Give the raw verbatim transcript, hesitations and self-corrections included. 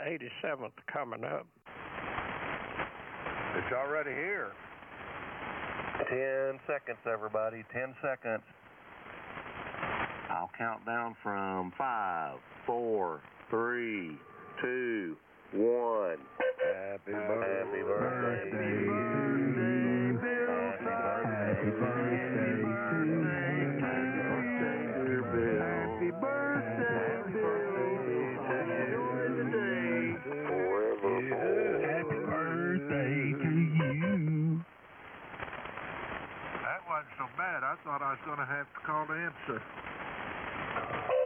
eighty-seventh coming up. It's already here. Ten seconds, everybody. Ten seconds. I'll count down from five, four, three, two, one. Happy birthday. Happy birthday. Happy birthday. Happy birthday, Bill. Enjoy the day. Happy birthday to you. That wasn't so bad. I thought I was going to have to call the answer.